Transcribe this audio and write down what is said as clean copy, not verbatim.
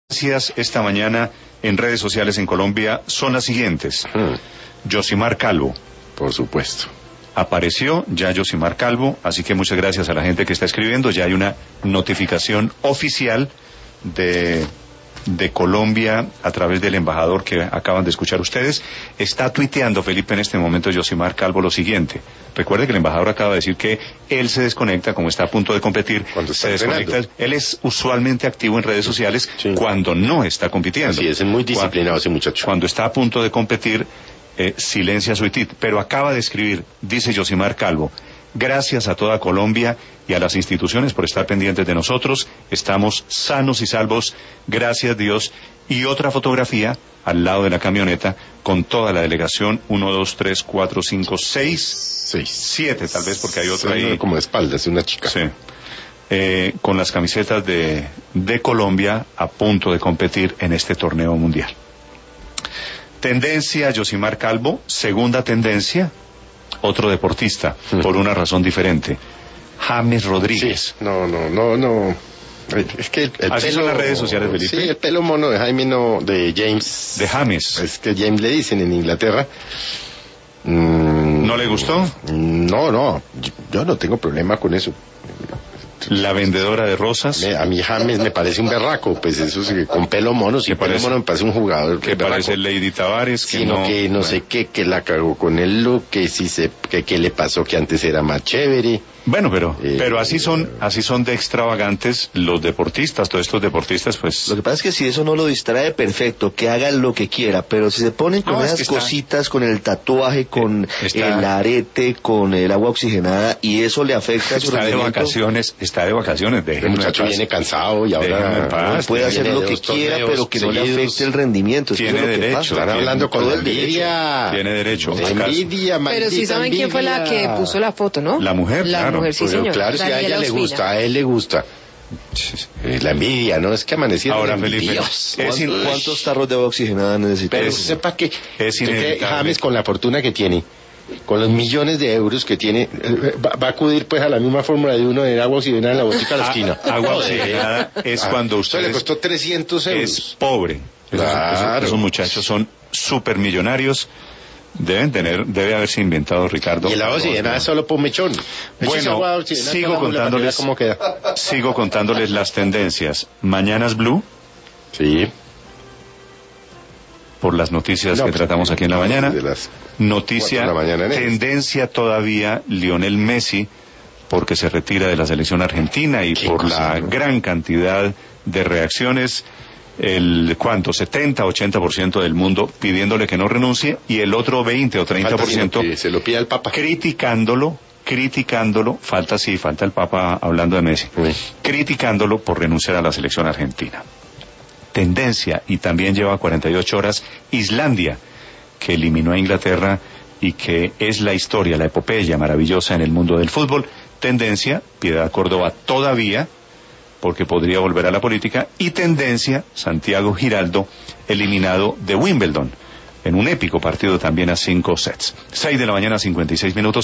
Noticias esta mañana en redes sociales en Colombia son las siguientes. Yosimar Calvo. Por supuesto. Apareció ya Yosimar Calvo, así que muchas gracias a la gente que está escribiendo. Ya hay una notificación oficial de Colombia a través del embajador que acaban de escuchar ustedes. Está tuiteando, Felipe, en este momento Yosimar Calvo lo siguiente. Recuerde que el embajador acaba de decir que él se desconecta, como está a punto de competir, se desconecta. Él es usualmente activo en redes sociales cuando no está compitiendo. Así es muy disciplinado ese muchacho. Cuando está a punto de competir, silencia su tweet, pero acaba de escribir, dice Yosimar Calvo: gracias a toda Colombia y a las instituciones por estar pendientes de nosotros. Estamos sanos y salvos, gracias Dios. Y otra fotografía al lado de la camioneta con toda la delegación, 1, 2, 3, 4, 5, 6, 7 tal vez, porque hay otra ahí. Como de espaldas, una chica. Sí. Con las camisetas de Colombia a punto de competir en este torneo mundial. Tendencia, Yosimar Calvo. Segunda tendencia, otro deportista, por una razón diferente. James Rodríguez. Sí, no. Es que el así pelo... son las redes sociales, Felipe. Sí, el pelo mono de Jaime, no, de James. De James. Es que James le dicen en Inglaterra. ¿No le gustó? No, yo no tengo problema con eso. La vendedora de rosas. A mí James me parece un berraco, pues eso sí, con pelo mono, sí, pelo mono me parece un jugador. Que parece Lady Tavares, que sino que no sé qué, que la cagó con el look, que sí que le pasó que antes era más chévere. Bueno, pero así son de extravagantes los deportistas, todos estos deportistas, pues. Lo que pasa es que si eso no lo distrae, perfecto, que haga lo que quiera, pero si se ponen con esas cositas, con el tatuaje, con el arete, con el agua oxigenada, y eso le afecta a su rendimiento. Está de vacaciones, el muchacho viene cansado y ahora puede hacer lo que quiera, pero que no le afecte el rendimiento. Tiene derecho. Están hablando con envidia. Tiene derecho. Envidia, pero sí saben quién fue la que puso la foto, ¿no? La mujer, claro. Sí, señor. Claro, si a ella le gusta, a él le gusta. La envidia, ¿no? Es que amanecieron. Ahora, Felipe, ¿cuántos tarros de agua oxigenada necesita? Pero sepa que James, con la fortuna que tiene, con los millones de euros que tiene, va a acudir pues a la misma fórmula de uno de agua oxigenada en la botica de la esquina. Agua oxigenada es cuando usted le costó 300 euros. Es pobre. Claro. Esos muchachos son súper millonarios. Debe haberse inventado, Ricardo. Y el agua oxigenada es solo por mechón. Bueno, sigo contándoles las tendencias. Mañanas Blue. Sí. Por las noticias que tratamos aquí en la mañana. Noticia, tendencia todavía, Lionel Messi, porque se retira de la selección argentina y por la gran cantidad de reacciones. El 70-80% del mundo pidiéndole que no renuncie, y el otro 20 o 30% se lo pide al Papa, criticándolo, falta el Papa hablando de Messi, criticándolo por renunciar a la selección argentina. Tendencia, y también lleva 48 horas, Islandia, que eliminó a Inglaterra y que es la historia, la epopeya maravillosa en el mundo del fútbol. Tendencia, Piedad Córdoba todavía, porque podría volver a la política. Y tendencia, Santiago Giraldo, eliminado de Wimbledon, en un épico partido también a 5 sets. 6 de la mañana, 56 minutos.